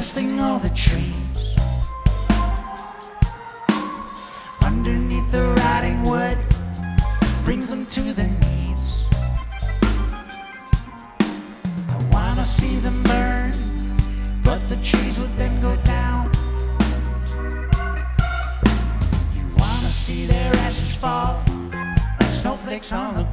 blasting all the trees. Underneath the rotting wood brings them to their knees. I wanna see them burn, but the trees would then go down. You wanna see their ashes fall like snowflakes on the